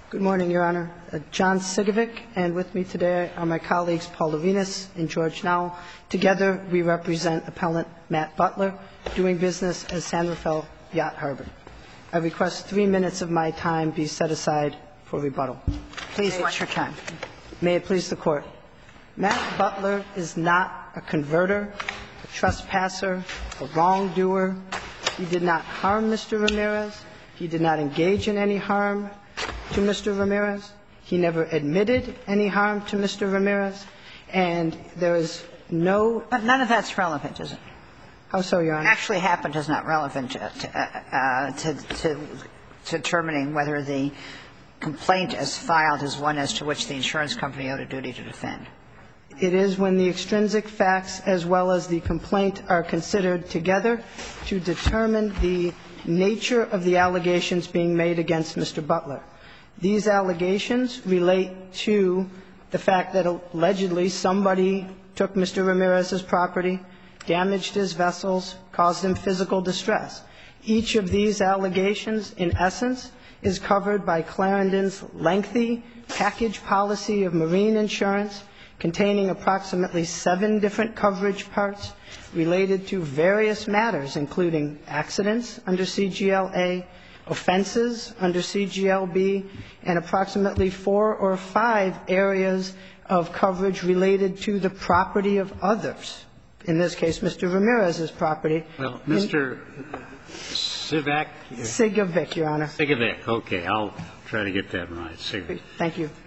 Good morning, Your Honor. John Sigovic, and with me today are my colleagues Paul Levinas and George Nowell. Together, we represent Appellant Matt Butler, doing business as San Rafael Yacht Harbor. I request 3 minutes of my time be set aside for rebuttal. Please watch your time. May it please the Court. Matt Butler is not a converter, a trespasser, a wrongdoer. He did not harm Mr. Ramirez. He did not engage in any harm to Mr. Ramirez. He never admitted any harm to Mr. Ramirez. And there is no – But none of that's relevant, is it? How so, Your Honor? What actually happened is not relevant to determining whether the complaint as filed is one as to which the insurance company owed a duty to defend. It is when the extrinsic facts as well as the complaint are considered together to determine the nature of the allegations being made against Mr. Butler. These allegations relate to the fact that allegedly somebody took Mr. Ramirez's property, damaged his vessels, caused him physical distress. Each of these allegations, in essence, is covered by Clarendon's lengthy package policy of marine insurance containing approximately 7 different coverage parts related to various matters, including accidents under CGL-A, offenses under CGL-B, and approximately 4 or 5 areas of coverage related to the property of others. In this case, Mr. Ramirez's property. Well, Mr. Sigovic? Sigovic, Your Honor. Sigovic. Okay. I'll try to get that right. Sigovic. Thank you.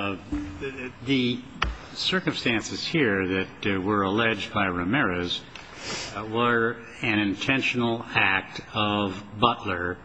The circumstances here that were alleged by Ramirez were an intentional act of Butler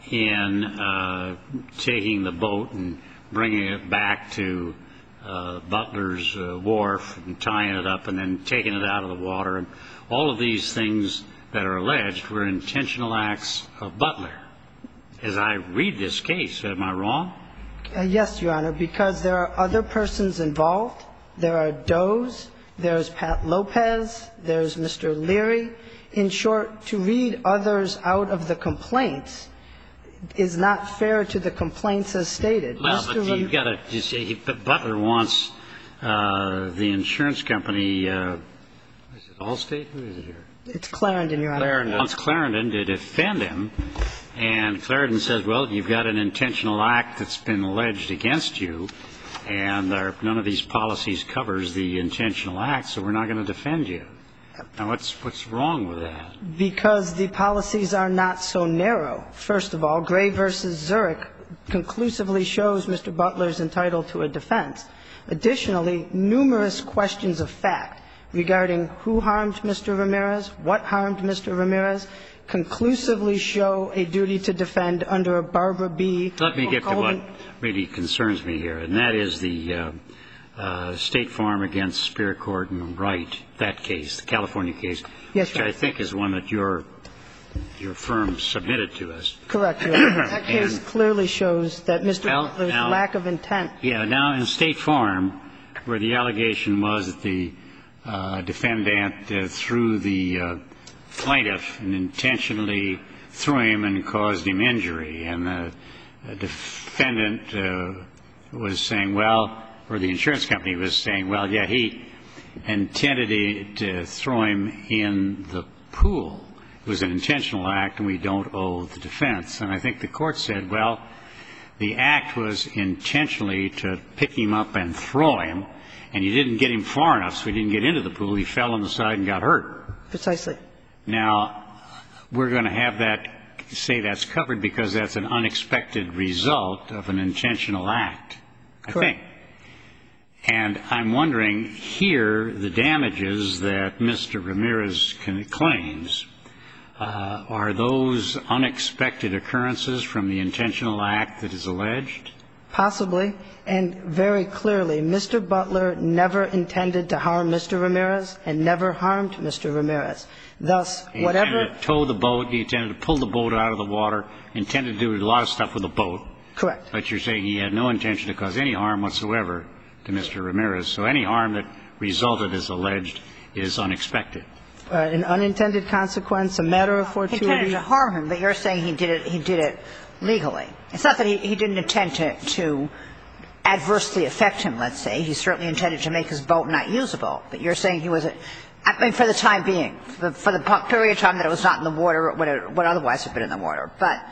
in taking the boat and bringing it back to Butler's wharf and tying it up and then taking it out of the water. And all of these things that are alleged were intentional acts of Butler. As I read this case, am I wrong? Yes, Your Honor, because there are other persons involved. There are Doe's, there's Pat Lopez, there's Mr. Leary. In short, to read others out of the complaints is not fair to the complaints as stated. Well, but you've got to just say Butler wants the insurance company, is it Allstate? Who is it here? It's Clarendon, Your Honor. Clarendon wants Clarendon to defend him. And Clarendon says, well, you've got an intentional act that's been alleged against you, and none of these policies covers the intentional act, so we're not going to defend you. Now, what's wrong with that? Because the policies are not so narrow. First of all, Gray v. Zurich conclusively shows Mr. Butler's entitled to a defense. Additionally, numerous questions of fact regarding who harmed Mr. Ramirez, what harmed Mr. Ramirez, conclusively show a duty to defend under a Barbara B. Let me get to what really concerns me here, and that is the State Farm against Spirit Court and Wright, that case, the California case, yes, which I think is one that your firm submitted to us. Correct, Your Honor. That case clearly shows that Mr. Butler's lack of intent. Yeah. Now, in State Farm, where the allegation was that the defendant threw the plaintiff and intentionally threw him and caused him injury, and the defendant was saying, well, or the insurance company was saying, well, yeah, he intended to throw him in the pool. It was an intentional act, and we don't owe the defense. And I think the court said, well, the act was intentionally to pick him up and throw him, and you didn't get him far enough so he didn't get into the pool. He fell on the side and got hurt. Precisely. Now, we're going to have that say that's covered because that's an unexpected result of an intentional act, I think. And I'm wondering here the damages that Mr. Ramirez claims, are those unexpected occurrences from the intentional act that is alleged? Possibly, and very clearly, Mr. Butler never intended to harm Mr. Ramirez and never harmed Mr. Ramirez. Thus, whatever He intended to tow the boat, he intended to pull the boat out of the water, intended to do a lot of stuff with the boat. Correct. But you're saying he had no intention to cause any harm whatsoever to Mr. Ramirez. So any harm that resulted as alleged is unexpected. An unintended consequence, a matter of fortuity. He intended to harm him, but you're saying he did it legally. It's not that he didn't intend to adversely affect him, let's say. He certainly intended to make his boat not usable. But you're saying he was I mean, for the time being, for the period of time that it was not in the water, would otherwise have been in the water. But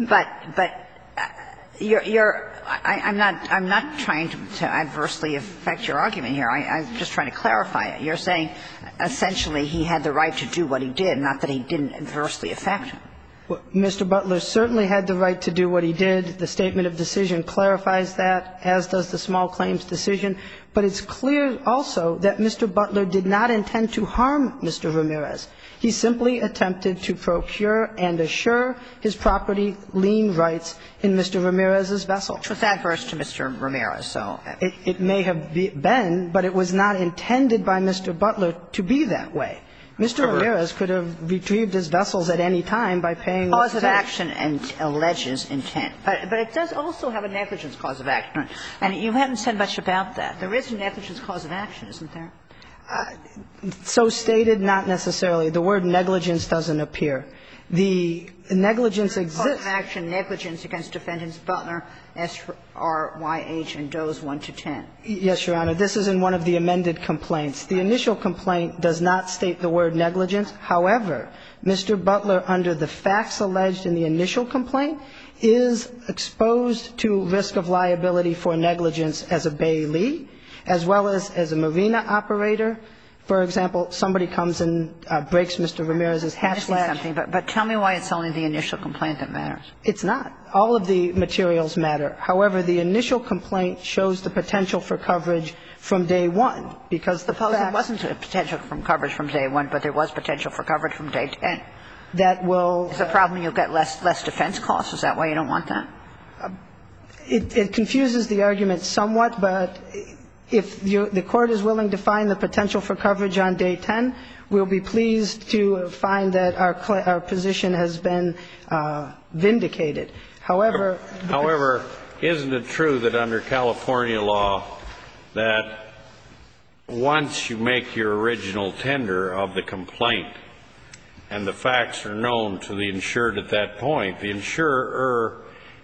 I'm not trying to adversely affect your argument here. I'm just trying to clarify it. You're saying essentially he had the right to do what he did, not that he didn't adversely affect him. Well, Mr. Butler certainly had the right to do what he did. The statement of decision clarifies that, as does the small claims decision. But it's clear also that Mr. Butler did not intend to harm Mr. Ramirez. He simply attempted to procure and assure his property lien rights in Mr. Ramirez's vessel. Which was adverse to Mr. Ramirez, so. It may have been, but it was not intended by Mr. Butler to be that way. Mr. Ramirez could have retrieved his vessels at any time by paying the cause of action and alleges intent. But it does also have a negligence cause of action. And you haven't said much about that. There is a negligence cause of action, isn't there? So stated, not necessarily. The word negligence doesn't appear. The negligence exists. Cause of action, negligence against defendants Butler, SRYH, and Doe's 1 to 10. Yes, Your Honor. This is in one of the amended complaints. The initial complaint does not state the word negligence. However, Mr. Butler, under the facts alleged in the initial complaint, is exposed to risk of liability for negligence as a bailee, as well as a marina operator. For example, somebody comes and breaks Mr. Ramirez's hatch latch. But tell me why it's only the initial complaint that matters. It's not. All of the materials matter. However, the initial complaint shows the potential for coverage from day one, because the facts. Suppose there wasn't a potential for coverage from day one, but there was potential for coverage from day 10. That will. Is the problem you'll get less defense costs? Is that why you don't want that? It confuses the argument somewhat, but if the Court is willing to find the potential for coverage on day 10, we'll be pleased to find that our position has been vindicated. However, isn't it true that under California law that once you make your original tender of the complaint and the facts are known to the insured at that point, the insurer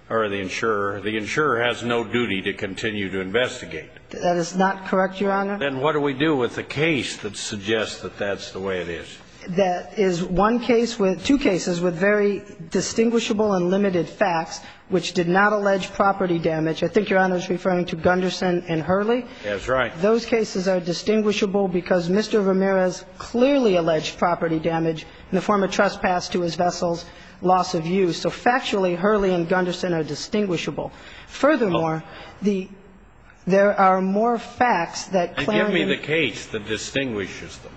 has no duty to continue to investigate? That is not correct, Your Honor. Then what do we do with the case that suggests that that's the way it is? That is one case with two cases with very distinguishable and limited facts, which did not allege property damage. I think Your Honor is referring to Gunderson and Hurley. That's right. Those cases are distinguishable because Mr. Ramirez clearly alleged property damage in the form of trespass to his vessel's loss of use. So factually, Hurley and Gunderson are distinguishable. Furthermore, there are more facts that Clarendon. Give me the case that distinguishes them.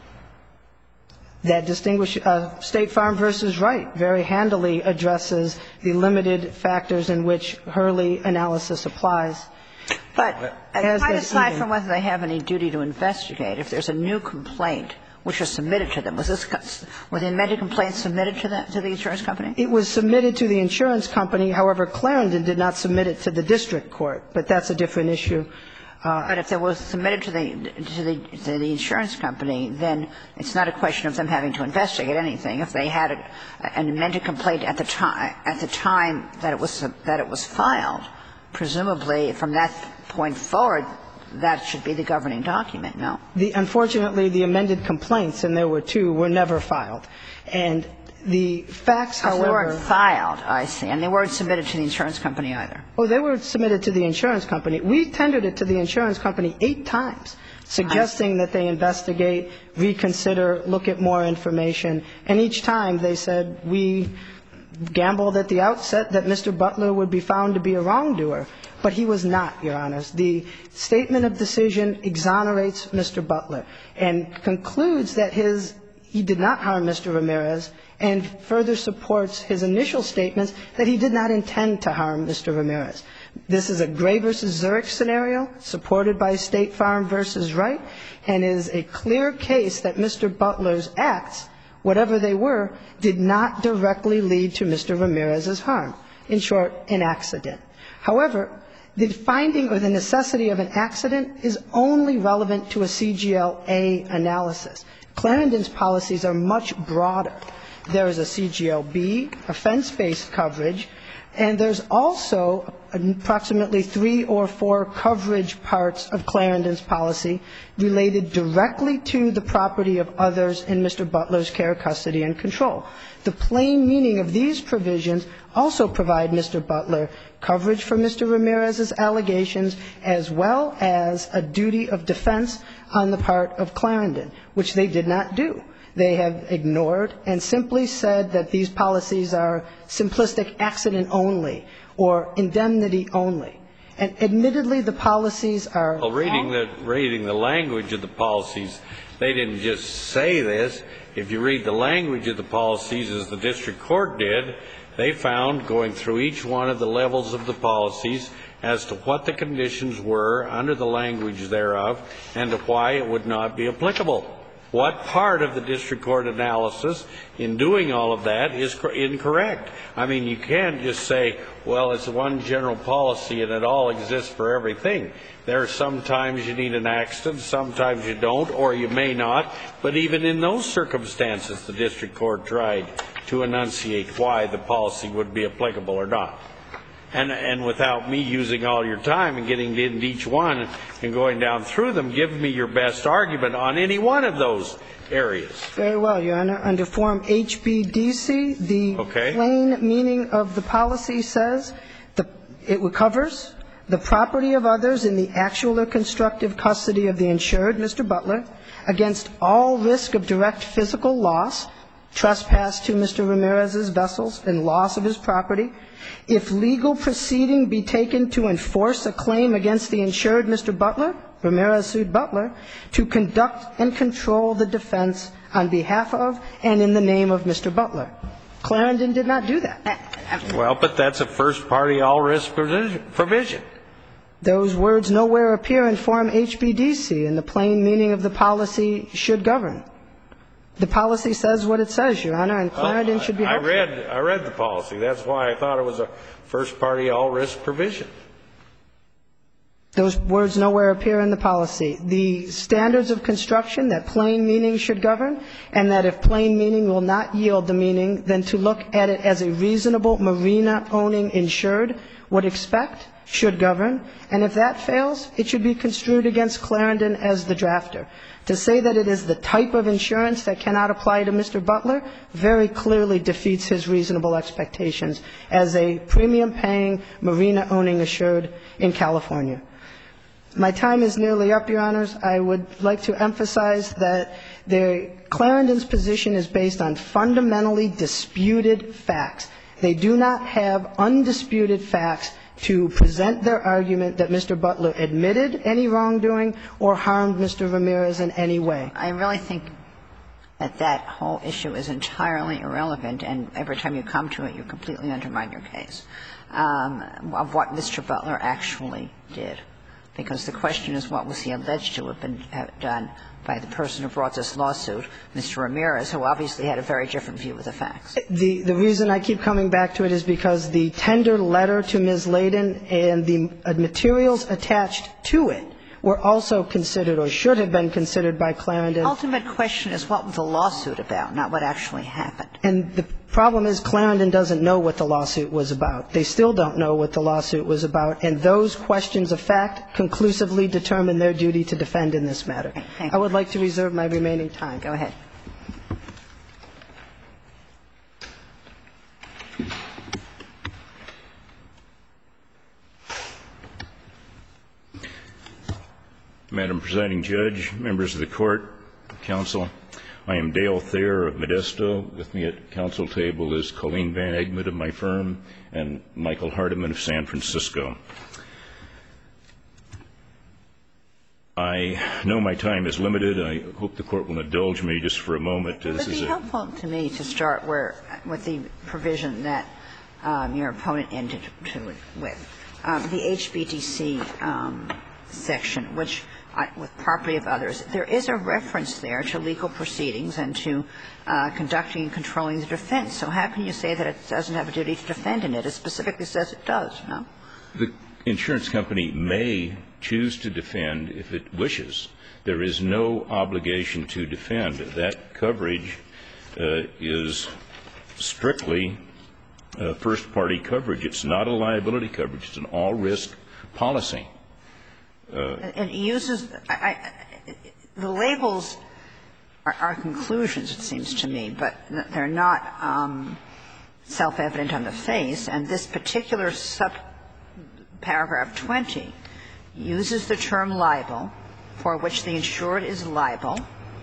That State Farm v. Wright very handily addresses the limited factors in which Hurley analysis applies. But quite aside from whether they have any duty to investigate, if there's a new complaint which was submitted to them, was the amended complaint submitted to the insurance company? It was submitted to the insurance company. However, Clarendon did not submit it to the district court, but that's a different issue. But if it was submitted to the insurance company, then it's not a question of them having to investigate anything. If they had an amended complaint at the time that it was filed, presumably from that point forward, that should be the governing document, no? Unfortunately, the amended complaints, and there were two, were never filed. And the facts, however. They weren't filed, I see. And they weren't submitted to the insurance company either. Oh, they were submitted to the insurance company. We tendered it to the insurance company 8 times, suggesting that they investigate, reconsider, look at more information. And each time they said, we gambled at the outset that Mr. Butler would be found to be a wrongdoer. But he was not, Your Honors. The statement of decision exonerates Mr. Butler and concludes that he did not harm Mr. Ramirez, and further supports his initial statements that he did not intend to harm Mr. Ramirez. This is a Gray v. Zurich scenario supported by State Farm v. Wright, and is a clear case that Mr. Butler's acts, whatever they were, did not directly lead to Mr. Ramirez's harm. In short, an accident. However, the finding or the necessity of an accident is only relevant to a CGL-A analysis. Clarendon's policies are much broader. There is a CGL-B, offense-based coverage, And there's also approximately 3 or 4 coverage parts of Clarendon's policy related directly to the property of others in Mr. Butler's care, custody, and control. The plain meaning of these provisions also provide Mr. Butler coverage for Mr. Ramirez's allegations, as well as a duty of defense on the part of Clarendon, which they did not do. They have ignored and simply said that these policies are simplistic accident only or indemnity only. And admittedly, the policies are... Well, reading the language of the policies, they didn't just say this. If you read the language of the policies, as the district court did, they found, going through each one of the levels of the policies, as to what the conditions were under the language thereof and to why it would not be applicable. What part of the district court analysis in doing all of that is incorrect? I mean, you can't just say, well, it's one general policy and it all exists for everything. There are sometimes you need an accident, sometimes you don't, or you may not. But even in those circumstances, the district court tried to enunciate why the policy would be applicable or not. And without me using all your time and getting into each one and going down through them, give me your best argument on any one of those areas. Very well, Your Honor. Under Form HBDC, the plain meaning of the policy says it covers the property of others in the actual or constructive custody of the insured, Mr. Butler, against all risk of direct physical loss, trespass to Mr. Ramirez's vessels, and loss of his property. If legal proceeding be taken to enforce a claim against the insured, Mr. Butler, Ramirez sued Butler, to conduct and control the defense on behalf of and in the name of Mr. Butler. Clarendon did not do that. Well, but that's a first-party all-risk provision. Those words nowhere appear in Form HBDC, and the plain meaning of the policy should govern. The policy says what it says, Your Honor, and Clarendon should be held. I read the policy. That's why I thought it was a first-party all-risk provision. Those words nowhere appear in the policy. The standards of construction, that plain meaning should govern, and that if plain meaning will not yield the meaning, then to look at it as a reasonable marina-owning insured would expect, should govern. And if that fails, it should be construed against Clarendon as the drafter. To say that it is the type of insurance that cannot apply to Mr. Butler very clearly defeats his reasonable expectations as a premium-paying marina-owning assured in California. My time is nearly up, Your Honors. I would like to emphasize that Clarendon's position is based on fundamentally disputed facts. They do not have undisputed facts to present their argument that Mr. Butler admitted any wrongdoing or harmed Mr. Ramirez in any way. I really think that that whole issue is entirely irrelevant, and every time you come to it, you completely undermine your case of what Mr. Butler actually did. Because the question is, what was he alleged to have been done by the person who brought this lawsuit, Mr. Ramirez, who obviously had a very different view of the facts. The reason I keep coming back to it is because the tender letter to Ms. Layden and the materials attached to it were also considered or should have been considered by Clarendon. The ultimate question is what was the lawsuit about, not what actually happened. And the problem is Clarendon doesn't know what the lawsuit was about. They still don't know what the lawsuit was about. And those questions of fact conclusively determine their duty to defend in this matter. I would like to reserve my remaining time. Go ahead. Madam Presiding Judge, members of the Court, Counsel, I am Dale Thayer of Modesto. With me at the counsel table is Colleen Van Egmond of my firm and Michael Hardiman of San Francisco. I know my time is limited. I hope the Court will indulge me just for a moment. It would be helpful to me to start with the provision that your opponent ended with. The HBDC section, which with property of others, there is a reference there to legal proceedings and to conducting and controlling the defense. So how can you say that it doesn't have a duty to defend in it? It specifically says it does, no? The insurance company may choose to defend if it wishes. There is no obligation to defend. That coverage is strictly first-party coverage. It's not a liability coverage. It's an all-risk policy. It uses the labels are conclusions, it seems to me, but they're not self-evident on the face. And this particular subparagraph 20 uses the term liable, for which the insured is liable,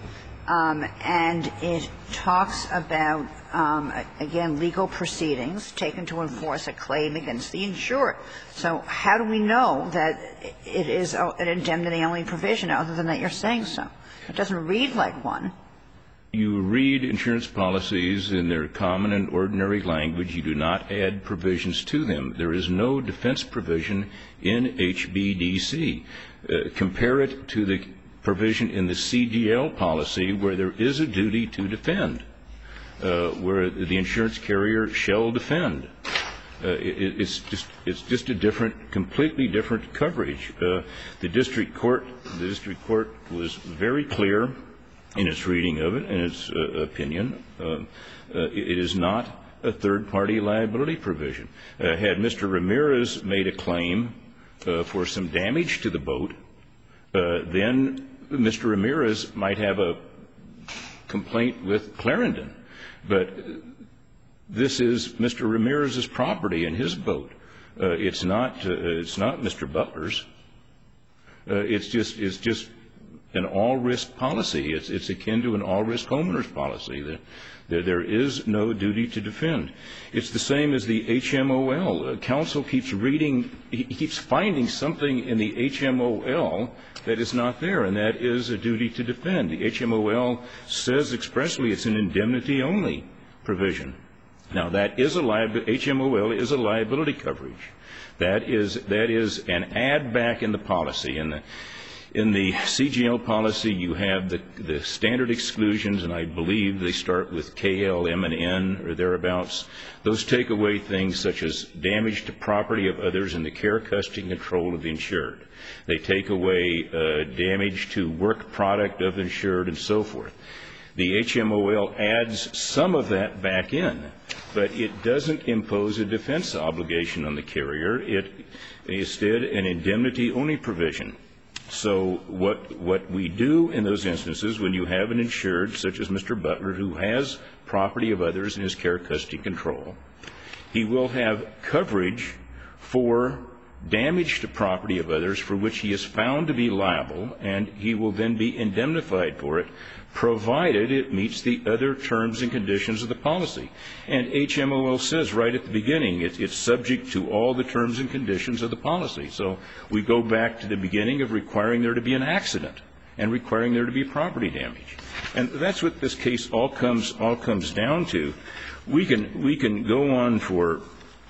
and it talks about, again, legal proceedings taken to enforce a claim against the insured. So how do we know that it is an indemnity-only provision other than that you're saying so? It doesn't read like one. You read insurance policies in their common and ordinary language. You do not add provisions to them. There is no defense provision in HBDC. Compare it to the provision in the CGL policy where there is a duty to defend, where the insurance carrier shall defend. It's just a different, completely different coverage. The district court was very clear in its reading of it and its opinion. It is not a third-party liability provision. Had Mr. Ramirez made a claim for some damage to the boat, then Mr. Ramirez might have a complaint with Clarendon. But this is Mr. Ramirez's property and his boat. It's not Mr. Butler's. It's just an all-risk policy. It's akin to an all-risk homeowner's policy. There is no duty to defend. It's the same as the HMOL. Counsel keeps reading, he keeps finding something in the HMOL that is not there, and that is a duty to defend. The HMOL says expressly it's an indemnity-only provision. Now, that is HMOL is a liability coverage. That is an add-back in the policy. In the CGL policy, you have the standard exclusions, and I believe they start with KL, M, and N, or thereabouts. Those take away things such as damage to property of others and the care, custody, and control of the insured. They take away damage to work product of the insured and so forth. The HMOL adds some of that back in, but it doesn't impose a defense obligation on the carrier. It is instead an indemnity-only provision. So what we do in those instances, when you have an insured, such as Mr. Butler, who has property of others in his care, custody, control, he will have coverage for damage to property of others for which he is found to be liable, and he will then be indemnified for it, provided it meets the other terms and conditions of the policy. And HMOL says right at the beginning it's subject to all the terms and conditions of the policy. So we go back to the beginning of requiring there to be an accident and requiring there to be property damage. And that's what this case all comes down to. We can go on for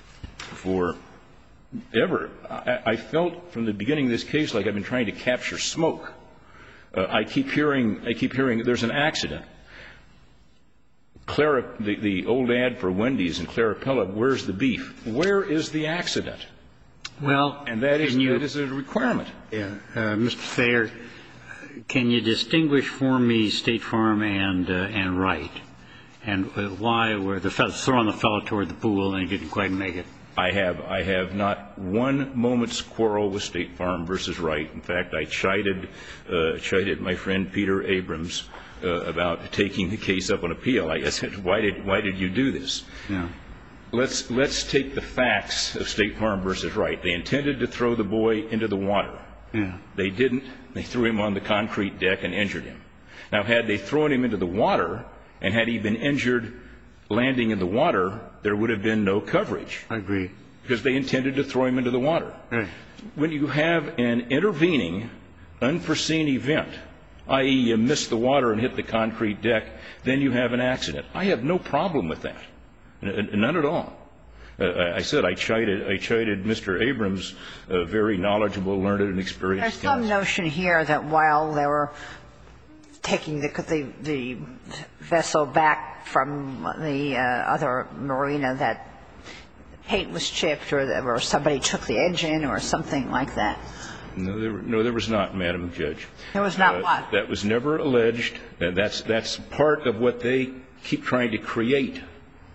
ever. I felt from the beginning of this case like I've been trying to capture smoke. I keep hearing there's an accident. Clara, the old ad for Wendy's and Clarapella, where's the beef? Where is the accident? Well, and that is a requirement. Yeah, Mr. Thayer, can you distinguish for me State Farm and Wright, and why were throwing the fellow toward the pool and he didn't quite make it? I have not one moment's quarrel with State Farm versus Wright. In fact, I chided my friend Peter Abrams about taking the case up on appeal. I said, why did you do this? Yeah. Let's take the facts of State Farm versus Wright. They intended to throw the boy into the water. Yeah. They didn't. They threw him on the concrete deck and injured him. Now, had they thrown him into the water and had he been injured landing in the water, there would have been no coverage. I agree. Because they intended to throw him into the water. Right. When you have an intervening, unforeseen event, i.e. you miss the water and hit the concrete deck, then you have an accident. I have no problem with that. None at all. I said I chided Mr. Abrams, a very knowledgeable, learned, and experienced counsel. There's some notion here that while they were taking the vessel back from the other marina, that paint was chipped or somebody took the engine or something like that. No, there was not, Madam Judge. There was not what? That was never alleged. That's part of what they keep trying to create.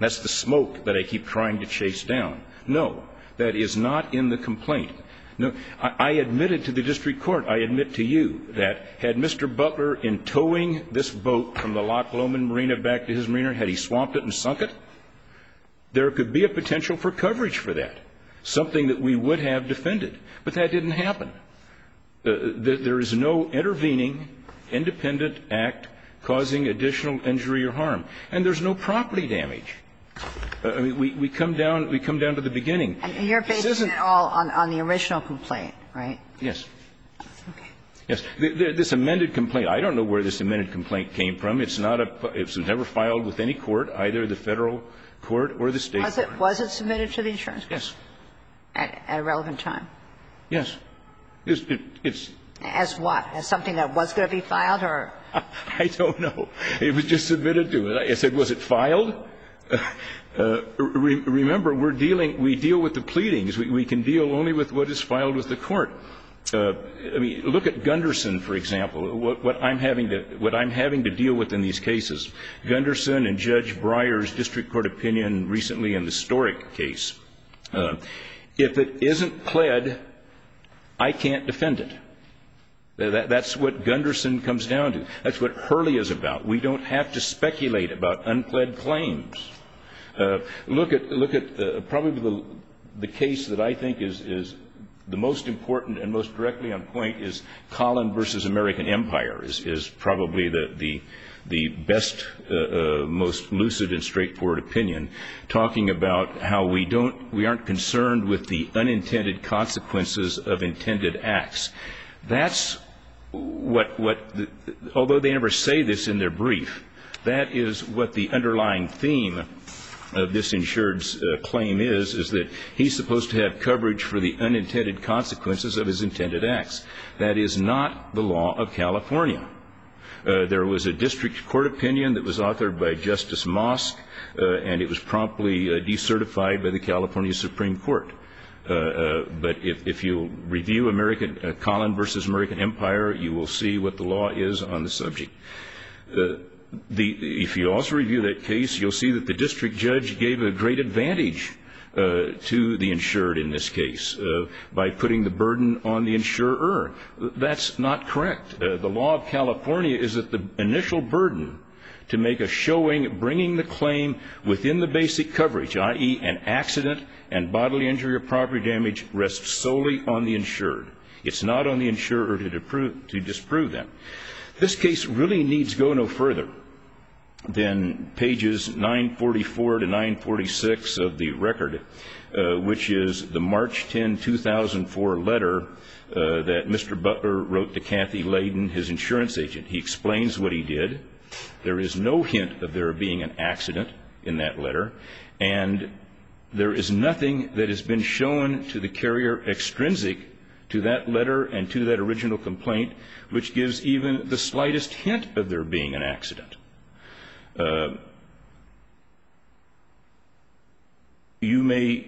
That's the smoke that I keep trying to chase down. No, that is not in the complaint. No, I admitted to the district court, I admit to you, that had Mr. Butler, in towing this boat from the Loch Lomond Marina back to his marina, had he swamped it and sunk it, there could be a potential for coverage for that, something that we would have defended. But that didn't happen. There is no intervening, independent act causing additional injury or harm. And there's no property damage. I mean, we come down to the beginning. And you're basing it all on the original complaint, right? Yes. Okay. Yes. This amended complaint, I don't know where this amended complaint came from. It was never filed with any court, either the Federal court or the State court. Was it submitted to the insurance company? Yes. At a relevant time? Yes. It's As what? As something that was going to be filed, or? I don't know. It was just submitted to it. I said, was it filed? Remember, we deal with the pleadings. We can deal only with what is filed with the court. I mean, look at Gunderson, for example. What I'm having to deal with in these cases. Gunderson and Judge Breyer's district court opinion recently in the Storic case. If it isn't pled, I can't defend it. That's what Gunderson comes down to. That's what Hurley is about. We don't have to speculate about unpled claims. Look at probably the case that I think is the most important and most directly on point is Collin versus American Empire is probably the best, most lucid and straightforward opinion, talking about how we aren't concerned with the unintended consequences of intended acts. That's although they never say this in their brief, that is what the underlying theme of this insured's claim is that he's supposed to have coverage for the unintended consequences of his intended acts. That is not the law of California. There was a district court opinion that was authored by Justice Mosk, and it was promptly decertified by the California Supreme Court. But if you review Collin versus American Empire, you will see what the law is on the subject. If you also review that case, you'll see that the district judge gave a great advantage to the insured in this case by putting the burden on the insurer. That's not correct. The law of California is that the initial burden to make a showing bringing the claim within the basic coverage, i.e. an accident and bodily injury or property damage, rests solely on the insured. It's not on the insurer to disprove them. This case really needs go no further than pages 944 to 946 of the record, which is the March 10, 2004 letter that Mr. Butler wrote to Kathy Layden, his insurance agent. He explains what he did. There is no hint of there being an accident in that letter, and there is nothing that has been shown to the carrier extrinsic to that letter and to that original complaint which gives even the slightest hint of there being an accident. You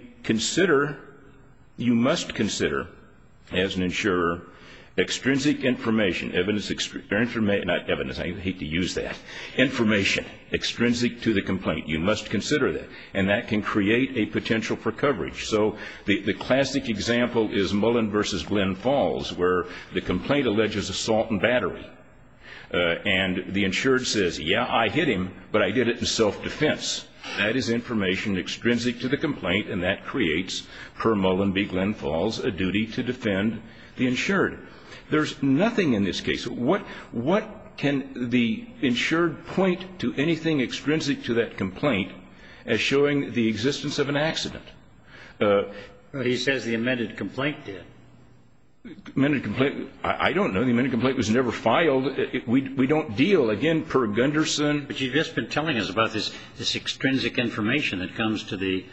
must consider, as an insurer, extrinsic information, not evidence, I hate to use that, information extrinsic to the complaint. You must consider that, and that can create a potential for coverage. So the classic example is Mullen versus Glen Falls, where the complaint alleges assault and battery. And the insured says, yeah, I hit him, but I did it in self-defense. That is information extrinsic to the complaint, and that creates, per Mullen v. Glen Falls, a duty to defend the insured. There's nothing in this case. What can the insured point to anything extrinsic to that complaint as showing the existence of an accident? Well, he says the amended complaint did. Amended complaint, I don't know. The amended complaint was never filed. We don't deal, again, per Gunderson. But you've just been telling us about this extrinsic information that comes to the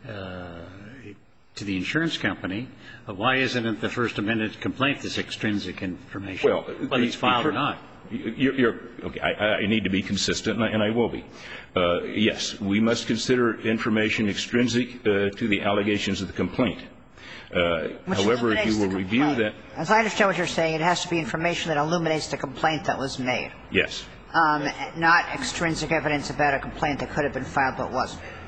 insurance company. Why isn't it the first amended complaint, this extrinsic information, whether it's filed or not? Okay, I need to be consistent, and I will be. Yes, we must consider information extrinsic to the allegations of the complaint. However, if you will review that. As I understand what you're saying, it has to be information that illuminates the complaint that was made. Yes. Not extrinsic evidence about a complaint that could have been filed but wasn't.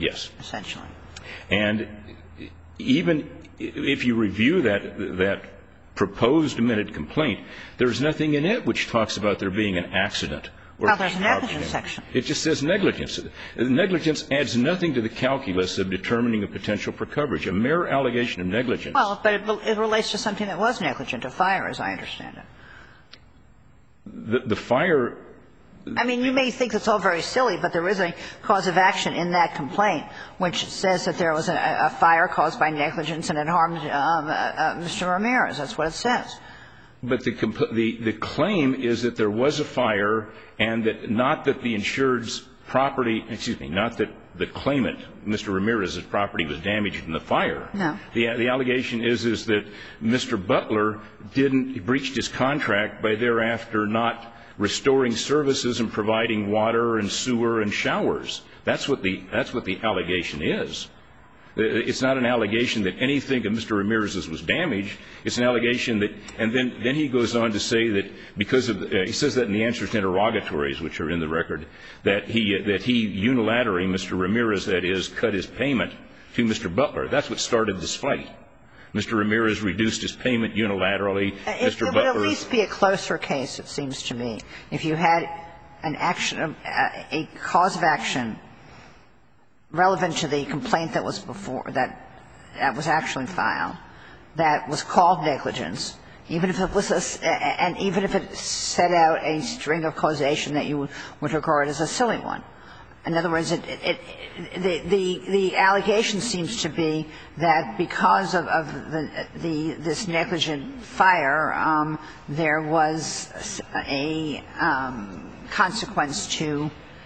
Yes. Essentially. And even if you review that proposed amended complaint, there's nothing in it which talks about there being an accident. Well, there's a negligence section. It just says negligence. Negligence adds nothing to the calculus of determining a potential for coverage. A mere allegation of negligence. Well, but it relates to something that was negligent, a fire, as I understand it. The fire. I mean, you may think it's all very silly, but there is a cause of action in that complaint which says that there was a fire caused by negligence and it harmed Mr. Ramirez. That's what it says. But the claim is that there was a fire and that not that the insured's property, not that the claimant, Mr. Ramirez's property, was damaged in the fire. No. The allegation is that Mr. Butler breached his contract by thereafter not restoring services and providing water and sewer and showers. That's what the allegation is. It's not an allegation that anything of Mr. Ramirez's was damaged. It's an allegation that, and then he goes on to say that because of, he says that in the answers to interrogatories, which are in the record, that he unilaterally, Mr. Ramirez, that is, cut his payment to Mr. Butler. That's what started this fight. Mr. Ramirez reduced his payment unilaterally. It would at least be a closer case, it seems to me, if you had an action, a cause of action relevant to the complaint that was before, that was actually filed, that was called negligence, even if it was and even if it set out a string of causation that you would regard as a silly one. In other words, the allegation seems to be that because of this negligent fire, there was a consequence to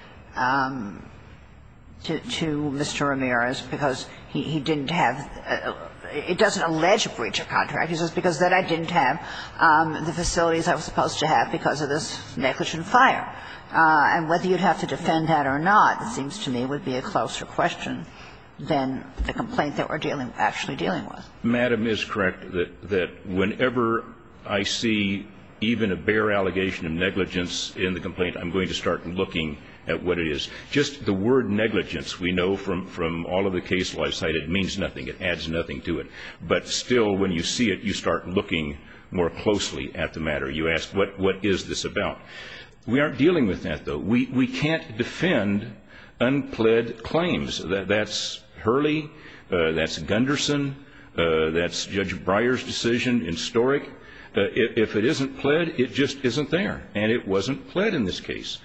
Mr. Ramirez because he didn't have it doesn't allege a breach of contract. It says because then I didn't have the facilities I was supposed to have because of this negligent fire. And whether you'd have to defend that or not, it seems to me, would be a closer question than the complaint that we're actually dealing with. Madam is correct that whenever I see even a bare allegation of negligence in the complaint, I'm going to start looking at what it is. Just the word negligence, we know from all of the case law I've cited, means nothing. It adds nothing to it. But still, when you see it, you start looking more closely at the matter. You ask, what is this about? We aren't dealing with that, though. We can't defend unpled claims. That's Hurley, that's Gunderson, that's Judge Breyer's decision in Storick. If it isn't pled, it just isn't there. And it wasn't pled in this case.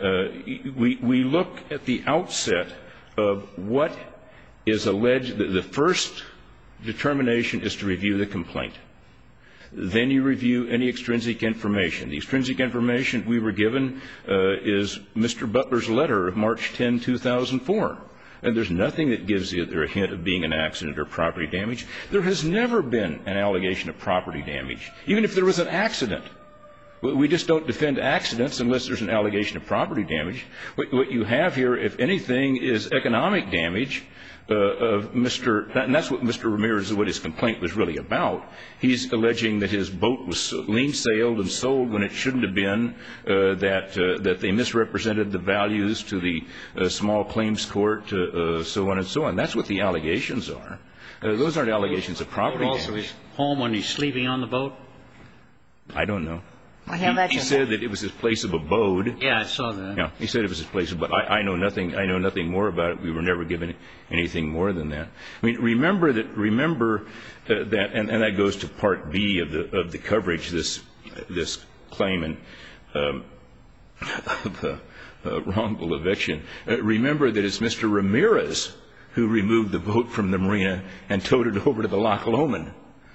We look at the outset of what is alleged. The first determination is to review the complaint. Then you review any extrinsic information. The extrinsic information we were given is Mr. Butler's letter of March 10, 2004. And there's nothing that gives either a hint of being an accident or property damage. There has never been an allegation of property damage, even if there was an accident. We just don't defend accidents unless there's an allegation of property damage. What you have here, if anything, is economic damage of Mr. And that's what Mr. Ramirez, what his complaint was really about. He's alleging that his boat was lien sailed and sold when it shouldn't have been, that they misrepresented the values to the small claims court, so on and so on. That's what the allegations are. Those aren't allegations of property damage. Also, he's home when he's sleeping on the boat? I don't know. Well, he said that it was his place of abode. Yeah, I saw that. Yeah, he said it was his place of abode. I know nothing. I know nothing more about it. We were never given anything more than that. I mean, remember that, and that goes to Part B of the coverage. This claim of wrongful eviction. Remember that it's Mr. Ramirez who removed the boat from the marina and towed it over to the Loch Lomond.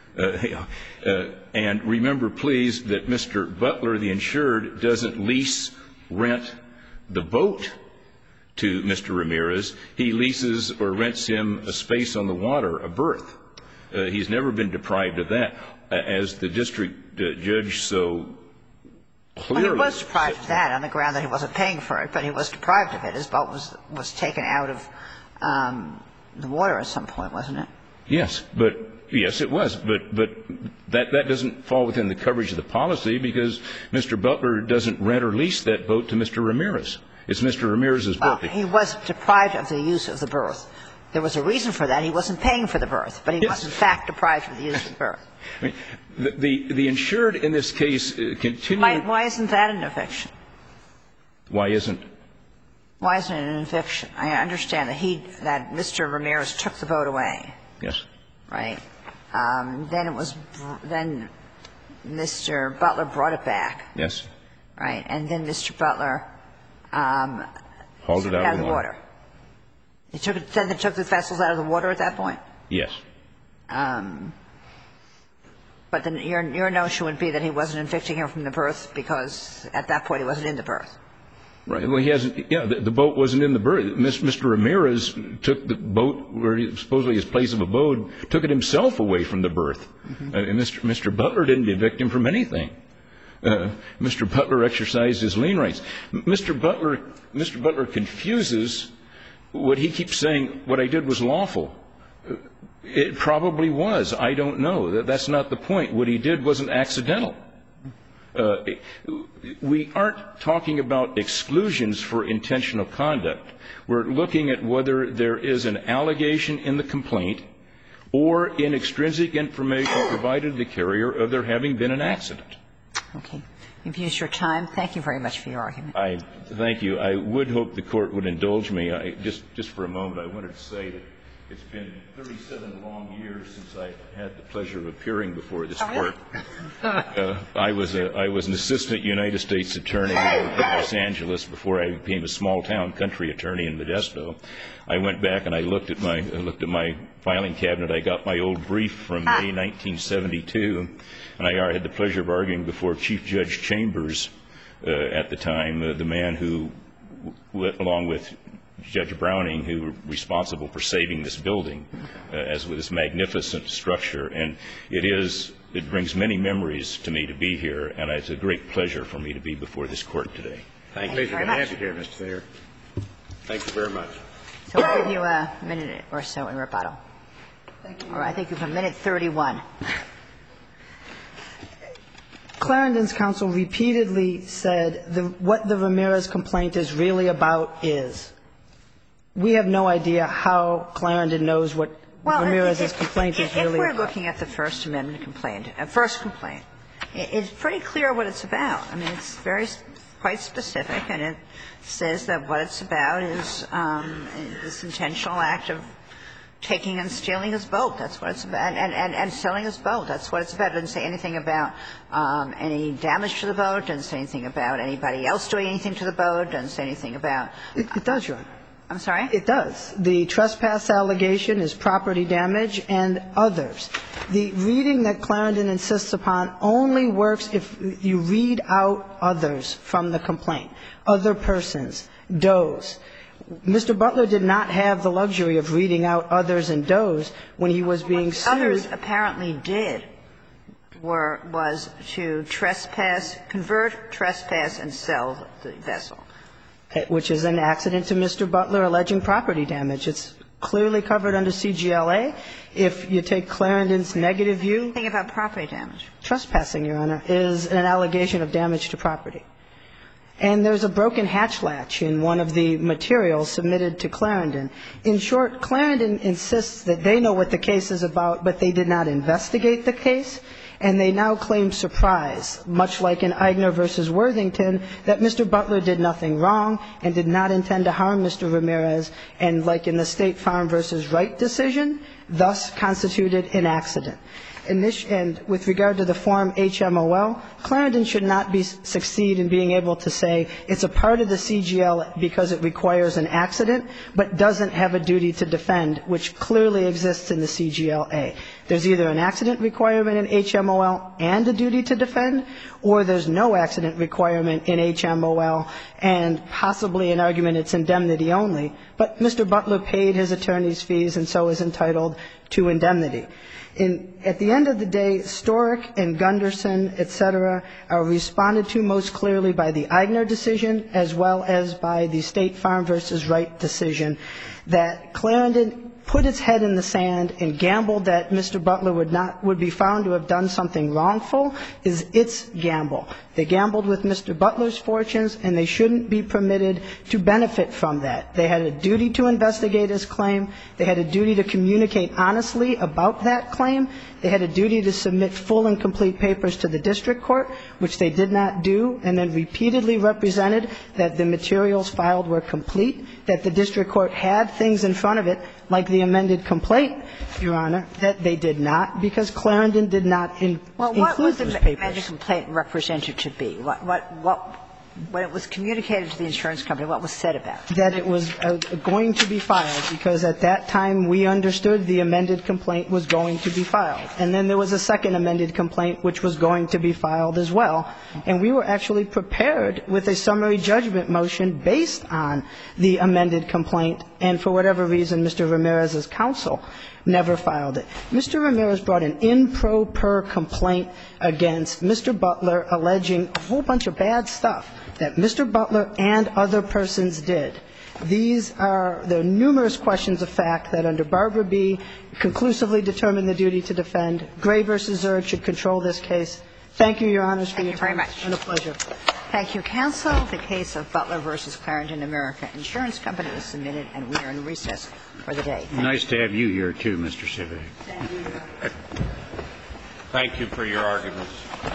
And remember, please, that Mr. Butler, the insured, doesn't lease, rent the boat to Mr. Ramirez. He leases or rents him a space on the water, a berth. He's never been deprived of that, as the district judge so clearly Well, he was deprived of that on the ground that he wasn't paying for it, but he was deprived of it. His boat was taken out of the water at some point, wasn't it? Yes, yes, it was. But that doesn't fall within the coverage of the policy because Mr. Butler doesn't rent or lease that boat to Mr. Ramirez. It's Mr. Ramirez's birth. He was deprived of the use of the birth. There was a reason for that. He wasn't paying for the birth, but he was, in fact, deprived of the use of the birth. I mean, the insured in this case continued. Why isn't that an eviction? Why isn't? Why isn't it an eviction? I understand that Mr. Ramirez took the boat away. Yes. Right? Then Mr. Butler brought it back. Yes. Right? And then Mr. Butler hauled it out of the water. He took the vessels out of the water at that point? Yes. But then your notion would be that he wasn't evicting him from the berth because at that point he wasn't in the berth. Right. Well, he hasn't. Yeah, the boat wasn't in the berth. Mr. Ramirez took the boat where supposedly his place of abode, took it himself away from the berth. Mm-hmm. And Mr. Butler didn't evict him from anything. Mr. Butler exercised his lien rights. Mr. Butler confuses what he keeps saying. What I did was lawful. It probably was. I don't know. That's not the point. What he did wasn't accidental. We aren't talking about exclusions for intentional conduct. We're looking at whether there is an allegation in the complaint or in extrinsic information provided to the carrier of there having been an accident. Okay. You've used your time. Thank you very much for your argument. Thank you. I would hope the Court would indulge me. Just for a moment, I wanted to say that it's been 37 long years since I had the pleasure of appearing before this Court. I was an assistant United States attorney in Los Angeles before I became a small-town country attorney in Modesto. I went back and I looked at my filing cabinet. I got my old brief from May 1972, and I had the pleasure of arguing before Chief Judge Chambers at the time, the man who, along with Judge Browning, who were responsible for saving this building as with this magnificent structure. And it brings many memories to me to be here, and it's a great pleasure for me to be before this Court today. Thank you very much. Thank you here, Mr. Thayer. Thank you very much. So we'll give you a minute or so in rebuttal. Thank you. All right. Thank you for minute 31. Clarendon's counsel repeatedly said what the Ramirez complaint is really about is. We have no idea how Clarendon knows what Ramirez's complaint is really about. If we're looking at the First Amendment complaint, it's pretty clear what it's about. I mean, it's quite specific, and it says that what it's about is this intentional act of taking and stealing his boat. That's what it's about. And selling his boat. That's what it's about. It doesn't say anything about any damage to the boat. It doesn't say anything about anybody else doing anything to the boat. It doesn't say anything about It does, Your Honor. I'm sorry? It does. The trespass allegation is property damage and others. The reading that Clarendon insists upon only works if you read out others from the complaint, other persons, does. Mr. Butler did not have the luxury of reading out others and does when he was being sued. What others apparently did was to convert, trespass, and sell the vessel. Which is an accident to Mr. Butler alleging property damage. It's clearly covered under CGLA. If you take Clarendon's negative view. Think about property damage. Trespassing, Your Honor, is an allegation of damage to property. And there's a broken hatch latch in one of the materials submitted to Clarendon. In short, Clarendon insists that they know what the case is about, but they did not investigate the case. And they now claim surprise, much like in Eigner v. Worthington, that Mr. Butler did nothing wrong and did not intend to harm Mr. Ramirez, and like in the State Farm v. Wright decision, thus constituted an accident. And with regard to the form HMOL, Clarendon should not succeed in being able to say it's a part of the CGL because it requires an accident, but doesn't have a duty to defend, which clearly exists in the CGLA. There's either an accident requirement in HMOL and a duty to defend, or there's no accident requirement in HMOL and possibly an argument it's indemnity only. But Mr. Butler paid his attorney's fees and so is entitled to indemnity. At the end of the day, Storick and Gunderson, et cetera, are responded to most clearly by the Eigner decision as well as by the State Farm v. Wright decision, that Clarendon put its head in the sand and gambled that Mr. Butler would be found to have done something wrongful is its gamble. They gambled with Mr. Butler's fortunes, and they shouldn't be permitted to benefit from that. They had a duty to investigate his claim. They had a duty to communicate honestly about that claim. They had a duty to submit full and complete papers to the district court, which they did not do, and then repeatedly represented that the materials filed were complete, that the district court had things in front of it, like the amended complaint, Your Honor, that they did not, because Clarendon did not include those papers. Well, what was the amended complaint represented to be? When it was communicated to the insurance company, what was said about it? That it was going to be filed, because at that time we understood the amended complaint was going to be filed. And then there was a second amended complaint which was going to be filed as well. And we were actually prepared with a summary judgment motion based on the amended complaint, and for whatever reason, Mr. Ramirez's counsel never filed it. Mr. Ramirez brought an improper complaint against Mr. Butler alleging a whole bunch of bad stuff that Mr. Butler and other persons did. There are numerous questions of fact that under Barbara B. conclusively determine the duty to defend. Gray v. Zurich should control this case. Thank you, Your Honors, for your time. Thank you very much. It's been a pleasure. Thank you, counsel. The case of Butler v. Clarendon America Insurance Company is submitted, and we are in recess for the day. Nice to have you here, too, Mr. Civic. Thank you, Your Honor. Thank you for your arguments.